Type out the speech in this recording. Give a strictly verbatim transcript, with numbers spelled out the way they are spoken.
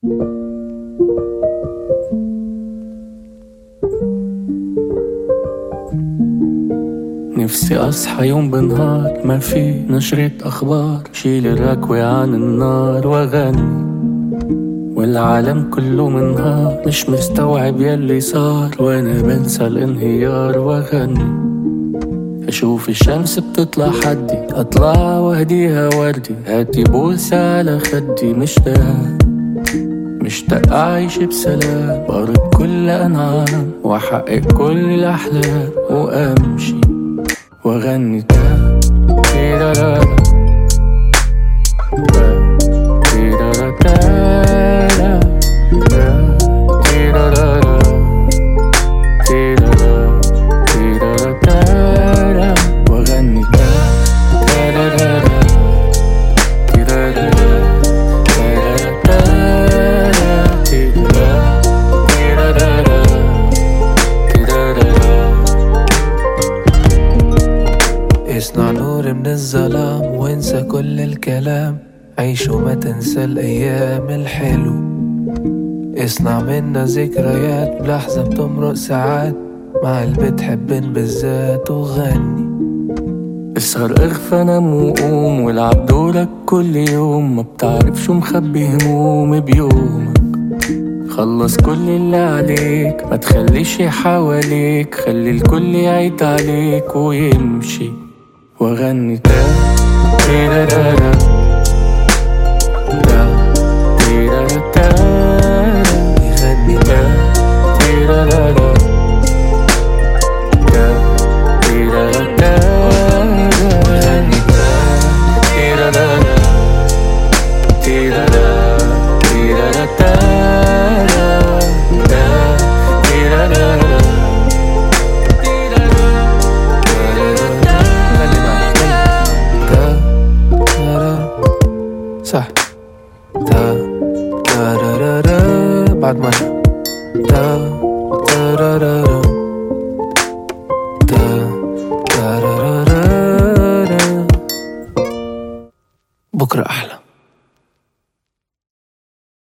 نفسي أصحى يوم بنهار ما في نشرة أخبار، شيل الركوة عن النار وأغني والعالم كله منهار، مش مستوعب يلي صار وأنا بنسى الانهيار وأغني. أشوف الشمس بتطلع حدي أطلع وهديها وردي، هاتي بوسة على خدي، مشتاق مشتاق أعيش بسلام، بارك كل أنعام وأحقق كل الأحلام وأمشي وأغني تا تيرارارا تيرارا تارا تيرارارا تيرارا تيرارا تارا وأغني تا تارارارا تيرارا تارا تارا تيرارا تيرارارا تيرارا. اصنع نور من الظلام وانسى كل الكلام، عيش وما تنسى الأيام الحلو، اصنع منا ذكريات بلحظة بتمرق ساعات مع اللي بتحبن بالذات وغني. اسهر اغفى نام وقوم والعب دورك كل يوم، ما بتعرف شو مخبي هموم بيومك، خلص كل اللي عليك ما تخليش حواليك، خلي الكل يعيد عليك ويمشي وغني تا تيرارارا تا تيرارا تارا يغني تا تيرارارا تا تيرارا تارا يغني تا تيرارارا تيرارا تيرارا تارا تا تيرارارا صح تا تارارارا بعد مرة تا تارارارا تا تارارارا بكرة أحلى.